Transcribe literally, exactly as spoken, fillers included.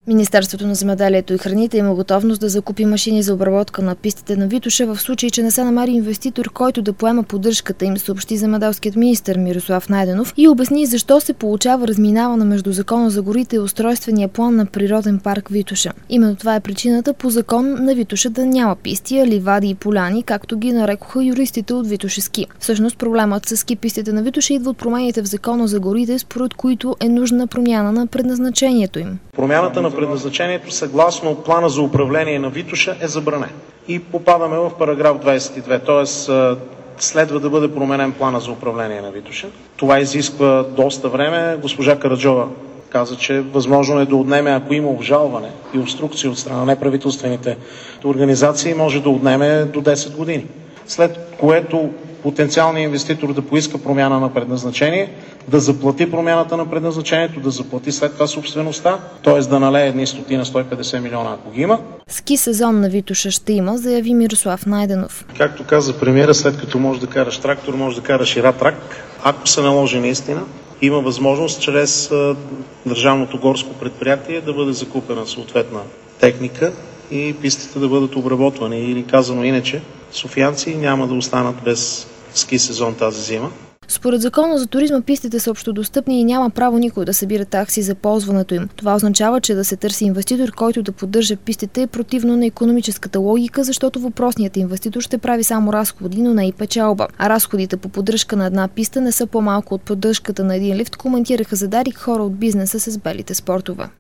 Министерството на земеделието и храните има готовност да закупи машини за обработка на пистите на Витоша в случай, че не се намери инвеститор, който да поема поддръжката им, съобщи земеделският министър Мирослав Найденов и обясни защо се получава разминаване между Закона за горите и устройствения план на природен парк Витоша. Именно това е причината по закон на Витоша да няма писти, а ливади и поляни, както ги нарекоха юристите от Витоша ски. Всъщност проблемът с ски пистите на Витоша идва от промените в Закона за горите, според които е нужна промяна на предназначението им. Промяната на предназначението съгласно плана за управление на Витоша е забранена. И попадаме в параграф двадесет и две, т.е. следва да бъде променен плана за управление на Витоша. Това изисква доста време. Госпожа Караджова каза, че възможно е да отнеме, ако има обжалване и обструкции от страна на неправителствените организации, може да отнеме до десет години. След което потенциалният инвеститор да поиска промяна на предназначение, да заплати промяната на предназначението, да заплати след това собствеността, т.е. да налее едни стотина сто и петдесет милиона, ако ги има. Ски сезон на Витоша ще има, заяви Мирослав Найденов. Както каза премиера, след като можеш да караш трактор, можеш да караш и ратрак. Ако се наложи наистина, има възможност чрез Държавното горско предприятие да бъде закупена съответна техника и пистите да бъдат обработвани. Или казано иначе, софиянци няма да останат без ски сезон тази зима. Според Закона за туризма пистите са общодостъпни и няма право никой да събира такси за ползването им. Това означава, че да се търси инвеститор, който да поддържа пистите, е противно на икономическата логика, защото въпросният инвеститор ще прави само разходи, но не и печалба. А разходите по поддръжка на една писта не са по-малко от поддръжката на един лифт, коментираха за Дарик хора от бизнеса с белите спортове.